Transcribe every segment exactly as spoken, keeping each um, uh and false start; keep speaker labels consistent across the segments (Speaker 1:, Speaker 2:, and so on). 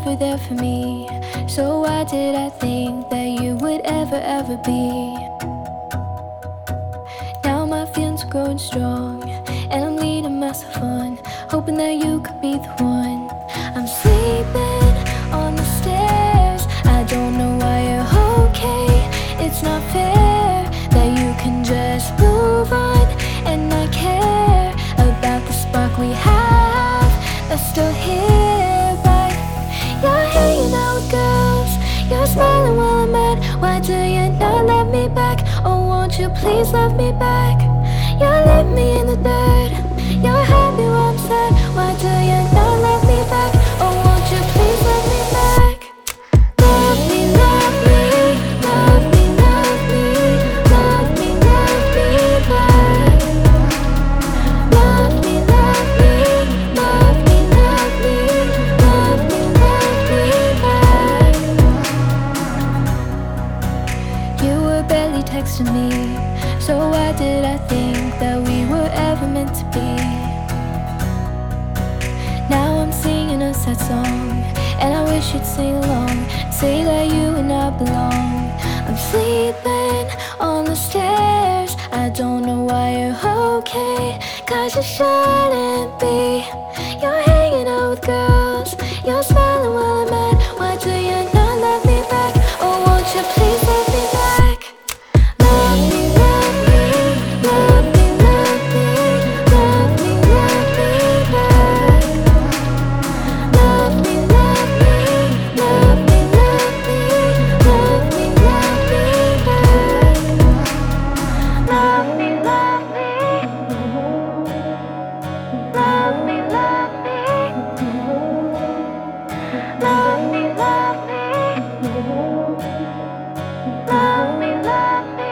Speaker 1: were there for me. So why did I think that you would ever, ever be? Now my feelings are growing strong, and I'm leading myself on, hoping that you could be the one. I'm sleeping on the stairs, I don't know why you're okay. It's not fair that you can just move on and not care about the spark we have that's still here. But you're hanging out with girls, you're smiling while I'm mad. Why do you not love me back? Oh, won't you please love me back? You leave me in the dirt, you're happy while I'm sad. Why do you not love me back? Oh, won't you please love me back? Love me, love me, love me, love me, love me, love me back. Love me, love me, love me, love me, love me, love me back. You were barely texting me, so why did I think that we were ever meant to be? Now I'm singing a sad song, and I wish you'd sing along, say that you and I belong. I'm sleeping on the stairs, I don't know why you're okay, cause you shouldn't be. You're hanging out with girls, you're smiling while I'm mad. Why do you not love me back? Oh, won't you please love me back? Love me, love me, love me, love me, love me, love me back. Love me, love me, love me, love me, love me, love me back. Love me, love me, love me, love me, love me, love me, love me, love me.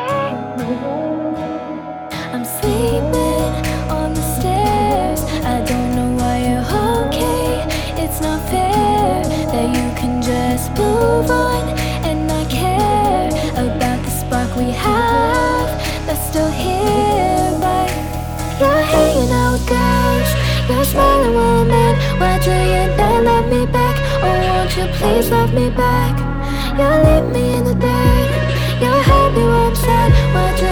Speaker 1: I'm sleeping on the stairs, I don't know why you're okay. It's not fair that you can just move on and not care about the spark we have that's still here. But you're hanging out with girls, you're smiling while I'm mad. Why do you not love me back? Oh, won't you please love me back? You leave me in the dirt, you're happy while I'm sad. Why do